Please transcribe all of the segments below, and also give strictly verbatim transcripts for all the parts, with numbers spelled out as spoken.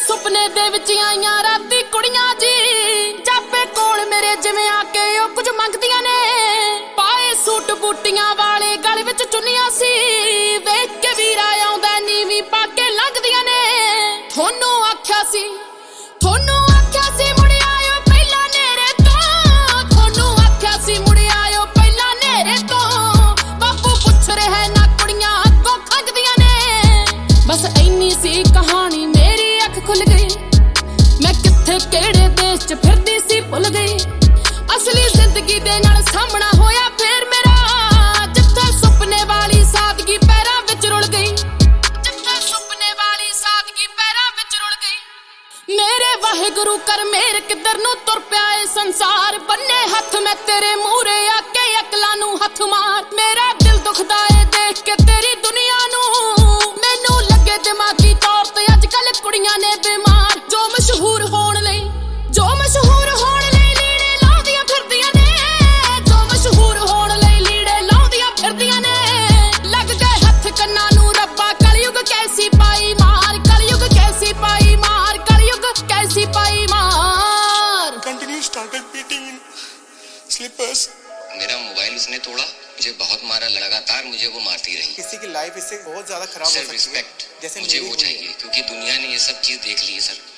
ਸੁਪਨੇ ਦੇ ਵਿੱਚ ਆਈਆਂ ਰਾਤੀ ਕੁੜੀਆਂ ਜੀ ਜਾਪੇ ਕੋਲ ਮੇਰੇ ਜਿਵੇਂ ਆ ਕੇ ਉਹ ਕੁਝ ਮੰਗਦੀਆਂ ਨੇ ਪਾਏ ਸੂਟ ਬੂਟੀਆਂ ਵਾਲੇ ਗਲ ਵਿੱਚ ਚੁੰਨੀਆਂ ਸੀ ਵੇਖ ਕੇ ਵੀਰਾ ਆਉਂਦਾ ਨੀਵੀਂ ਪਾ ਕੇ ਲੰਘਦੀਆਂ ਨੇ ਤੁਹਾਨੂੰ ਆਖਿਆ ਸੀ ਤੁਹਾਨੂੰ ਆਖਿਆ ਸੀ ਮੁੜ ਆਇਓ ਪਹਿਲਾਂ ਨੇਰੇ ਤੋਂ ਤੁਹਾਨੂੰ ਆਖਿਆ ਸੀ ਮੁੜ ਆਇਓ ਪਹਿਲਾਂ ਨੇਰੇ ਤੋਂ ਬਾਪੂ ਪੁੱਛ ਰਿਹਾ ਨਾ ਕੁੜੀਆਂ ਅੱਗੋਂ ਖੰਗਦੀਆਂ ਨੇ ਬਸ ਇੰਨੀ ਸੀ ਕਹਾਣੀ ਮੇਰੀ ਅੱਖ ਖੁੱਲ ਗਈ ਮੈਂ ਕਿੱਥੇ ਕਿਹੜੇ ਦੇਸ਼ 'ਚ ਫਿਰਦੀ ਸੀ ਭੁੱਲ ਗਈ ਅਸਲੀ ਜ਼ਿੰਦਗੀ ਦੇ ਨਾਲ ਸਾਹਮਣਾ ਹੋਇਆ ਫੇਰ ਮੇਰਾ ਜਿੱਥੇ ਸੁਪਨੇ ਵਾਲੀ ਸਾਦਗੀ ਪੈਰਾਂ ਵਿੱਚ ਰੁਲ ਗਈ ਜਿੱਥੇ ਸੁਪਨੇ ਵਾਲੀ ਸਾਦਗੀ ਪੈਰਾਂ ਵਿੱਚ ਰੁਲ ਗਈ ਮੇਰੇ ਵਾਹਿਗੁਰੂ ਕਰ ਮੇਰ ਕਿੱਧਰ ਨੂੰ ਤੁਰ ਪਿਆ ਏ ਸੰਸਾਰ ਬੰਨੇ ਹੱਥ ਮੈਂ ਤੇਰੇ ਮੂਹਰੇ ਆ ਕੇ ਅਕਲਾਂ ਨੂੰ ਹੱਥ ਮਾਰ ਮੇਰਾ ਦਿਲ ਦੁਖਦਾ ਏ ਦੇਖ ਕੇ ਤੇਰੀ ਦੁਨੀਆ ਨੂੰ ਮੈਨੂੰ ਲੱਗੇ ਦਿਮਾਗੀ ਤੌਰ ਤੇ ਅੱਜ ਕੱਲ ਕੁੜੀਆਂ ਨੇ ਬਿਮਾਰ ਜੋ ਮਸ਼ਹੂਰ ਹੋਣ ਲਈ ਜੋ ਮਸ਼ਹੂਰ ਹੋਣ ਲਈ ਲੀੜੇ ਲਾਉਂਦੀਆਂ ਫਿਰਦੀਆਂ ਨੇ ਜੋ ਮਸ਼ਹੂਰ ਹੋਣ ਲਈ ਲੀੜੇ ਲਾਉਂਦੀਆਂ ਫਿਰਦੀਆਂ ਨੇ ਲੱਗ ਗਏ ਹੱਥ ਕੰਨਾਂ ਨੂੰ ਰੱਬਾ ਕਲਯੁਗ ਕੈਸੀ ਪਾਈ ਮਾਰ ਕਲਯੁਗ ਕੈਸੀ ਪਾਈ ਮਾਰ ਕਲਯੁਗ कैसी पाई मार continue started beating in slippers मेरा मोबाइल उसने तोड़ा मुझे बहुत मारा लगातार मुझे वो मारती रही किसी की लाइफ इससे बहुत ज्यादा खराब हो सकती है रिस्पेक्ट जैसे मुझे वो चाहिए क्योंकि दुनिया ने ये सब चीज देख ली है सर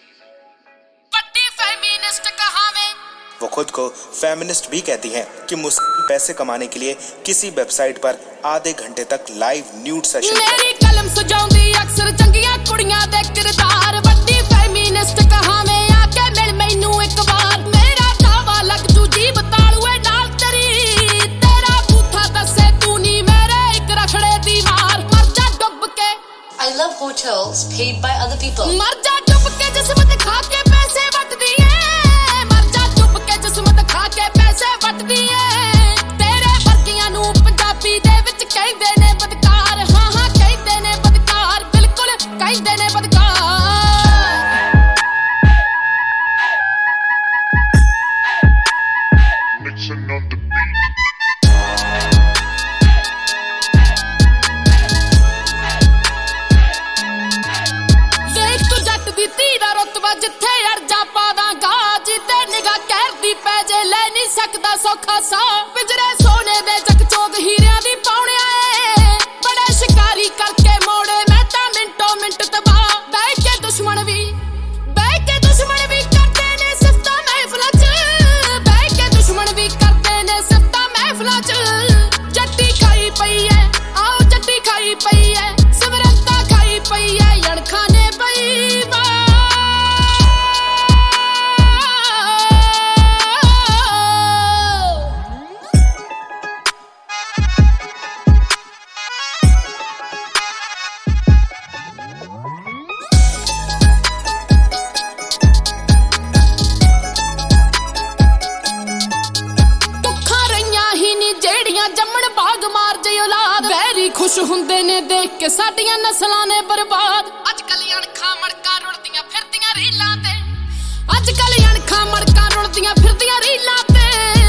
पट्टी फेमिनिस्ट कहावे वो खुद को फेमिनिस्ट भी कहती हैं कि मुस्लिम पैसे कमाने के लिए किसी वेबसाइट पर आधे घंटे तक लाइव न्यूड सेशन मेरी कलम सजाउंदी अक्सर चंगियां कुड़ियां दे किरदार वड्डी फेमिनिस्ट कहावे आके मिल मैनू एक बार मेरा दावा लग जू जीब तालूए नाल तेरी तेरा बूथा दसे तू नी मेरे एक रखड़े दीवार मर जा डुब के I love hotels paid by other people. मर जा डुब के जिस्म दिखा के पैसे वटदी है मर जा डुब के जिस्म दिखा के पैसे वटदी है तेरे वर्गियां नू पंजाबी दे विच कहंदे ने बदकार हां हां कहंदे ने बदकार बिल्कुल कहंदे ने बदकार Mixing on the beat ਵੇਖ ਤੂੰ ਜੱਟ ਦੀ ਧੀ ਦਾ ਰੁਤਬਾ ਜਿੱਥੇ ਅਰਜਾ ਪਾਵਾਂਗਾ ਜਿੱਤੇ ਨਿਗਾਹ ਕਹਿਰਦੀ ਪੈ ਜੇ ਲੈ ਨਹੀਂ ਸਕਦਾ ਸੌਖਾ ਸਾ ਪਿਜਰੇ ਸੋਨੇ ਦੇ ਚਕਚੋਗ ਹੀਰਿਆਂ ਦੀ ਪਾਉਣਿਆ ਏ ਬੜੇ ਸ਼ਿਕਾਰੀ ਕਰਕੇ ਮੋੜੇ ਮੈਂ ਤਾਂ ਮਿੰਟੋ ਮਿੰਟ ਤਬਾਹ ਬਹਿ ਕੇ ਦੁਸ਼ਮਣ ਵੀ ਬਹਿ ਕੇ ਦੁਸ਼ਮਣ ਵੀ ਕਰਦੇ ਨੇ ਸਿਫਤਾਂ ਮਹਿਫਲਾਂ 'ਚ ਬਹਿ ਕੇ ਦੁਸ਼ਮਣ ਵੀ ਕਰਦੇ ਨੇ ਸਿਫਤਾਂ ਮਹਿਫਲਾਂ 'ਚ ਜੱਟੀ ਖਾਈ ਪਈ ਐ ਆਓ ਜੱਟੀ ਖਾਈ ਪਈ ਐ ਸਿਮਰਤਾਂ ਖਾਈ ਪਈ ਐ ਯਣਖਾਂ ਨੇ ਪਈ ਵਾ ਭੁੱਖਾਂ ਰਹੀਆਂ ਹੀ ਨੀ ਜਿਹੜੀਆਂ ਜੰਮਣ ਬਾਗ ਮਾਰ ਜੇ ਔਲਾਦ ਵੈਰੀ ਖੁਸ਼ ਹੁੰਦੇ ਨੇ ਦੇਖ ਕੇ ਸਾਡੀਆਂ ਨਸਲਾਂ ਨੇ ਬਰਬਾਦ ਅੱਜ ਕੱਲ ਅਣਖਾਂ ਮੜਕਾਂ ਰੁਲਦੀਆਂ ਫਿਰਦੀਆਂ ਰੀਲਾਂ ਤੇ ਅੱਜ ਕੱਲ ਅਣਖਾਂ ਮੜਕਾਂ ਰੁਲਦੀਆਂ ਫਿਰਦੀਆਂ ਰੀਲਾਂ ਤੇ